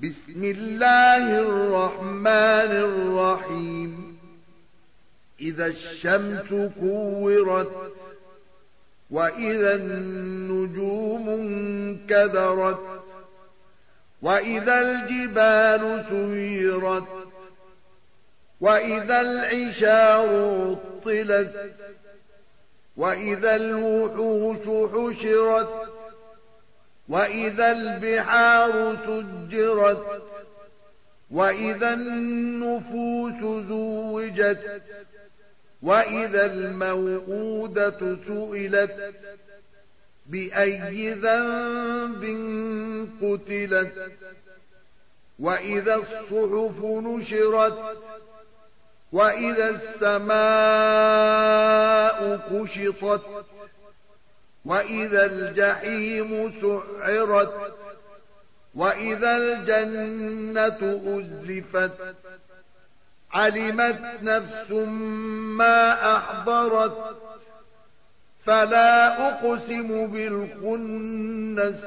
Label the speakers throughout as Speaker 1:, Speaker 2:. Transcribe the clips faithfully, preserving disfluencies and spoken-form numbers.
Speaker 1: بسم الله الرحمن الرحيم إذا الشمس كورت وإذا النجوم انكدرت وإذا الجبال سيرت وإذا العشار عطلت وإذا الوحوش حشرت وإذا البحار سجرت وإذا النفوس زوجت وإذا الموءودة سئلت بأي ذنب قتلت وإذا الصحف نشرت وإذا السماء كشطت وإذا الجحيم سعرت وإذا الجنة أزلفت علمت نفس ما أحضرت فلا أقسم بالخنس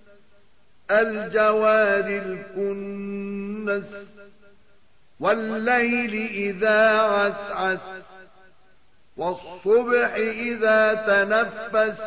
Speaker 1: الجوار الكنس والليل إذا عسعس والصبح إذا تنفس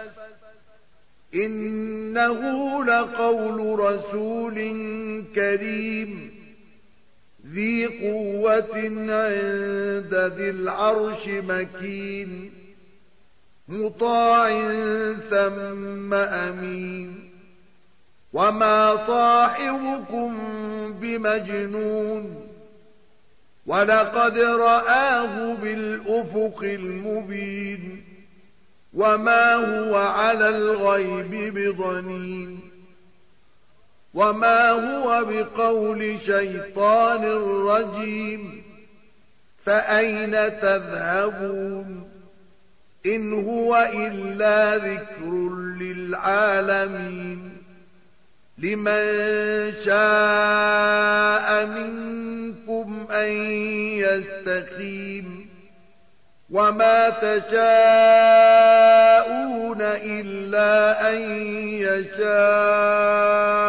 Speaker 1: إنه لقول رسول كريم ذي قوة عند ذي العرش مكين مطاع ثم أمين وما صاحبكم بمجنون ولقد رآه بالأفق المبين وما هو على الغيب بضنين وما هو بقول شيطان رجيم فأين تذهبون إن هو إلا ذكر للعالمين لمن شاء منكم أن يستقيم وما تشاءون إلا أن يشاء